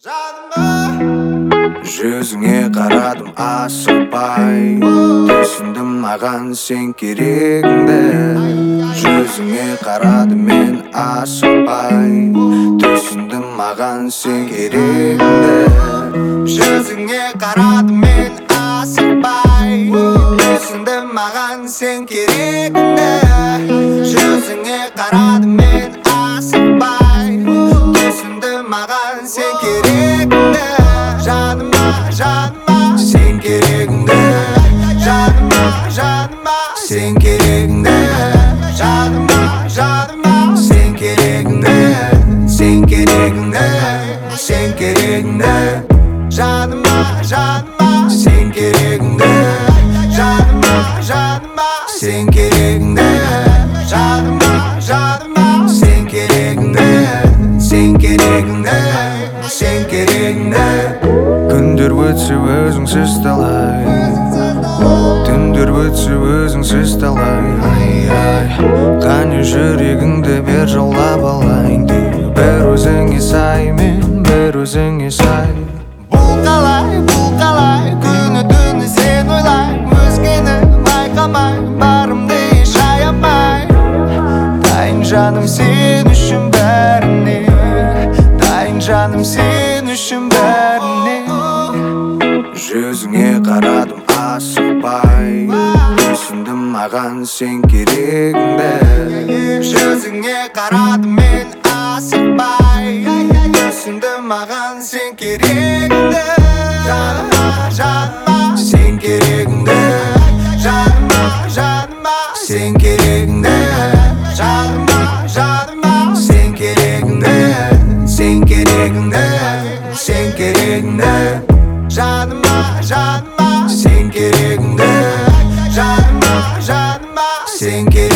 Жүзіңе қарадым асықпай, түсіндім маған сен керегіңді. Жүзіңе қарадым мен асықпай, түсіндім маған сен керегіңді. Жүзіңе қарадым мен асықпай, түсіндім маған сен керегіңді. Жүзіңе қарадым мен асықпай, түсіндім маған сен керегіңді. Жаныма, жаныма, сен керегіңді. Жаныма, жаныма, сен керегіңді. Жаныма, жаныма, сен керегіңді. Сен керегіңді, сен керегіңді. Жаныма, жаныма, сен керегіңді. Жаныма, жаныма, сен керегіңді. Жаныма, жаныма, сен керегіңді. Сен керегіңді, сен керегіңді. Күндер өтсе өзіңсіз талай, түндер өтсе өзіңсіз талай. Қане жүрегіңді бер жаулап алайын. Бір өзіңе сай, мен бір өзіңе сай. Бұл қалай, күні түні сен ойлай. Өзгені байқамай, барымды еш аямай. Дайын жаным сен үшін бәріне, дайын жаным сен үшін бәріне. Жүзіңе қарадым асықпай, түсіндім маған сен керегіңді. Жүзіңе қарадым мен асықпай, түсіндім маған сен керегіңді. Жаныма, жаныма, сен керегіңді. Жаныма, жаныма, сен керегіңді. Жаныма, жаныма, сен керегіңді. Сен керегіңді, сен керегіңді. Жаныма, жаныма, сен керегіңді. Жаныма, жаныма, сен керегіңді.